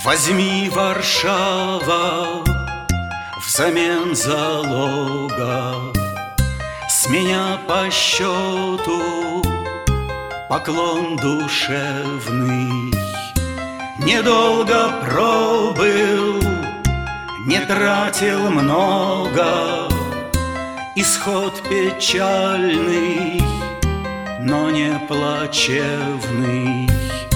Возьми, Варшава, взамен залога с меня по счету поклон душевный. Недолго пробыл, не тратил много, исход печальный, но не плачевный.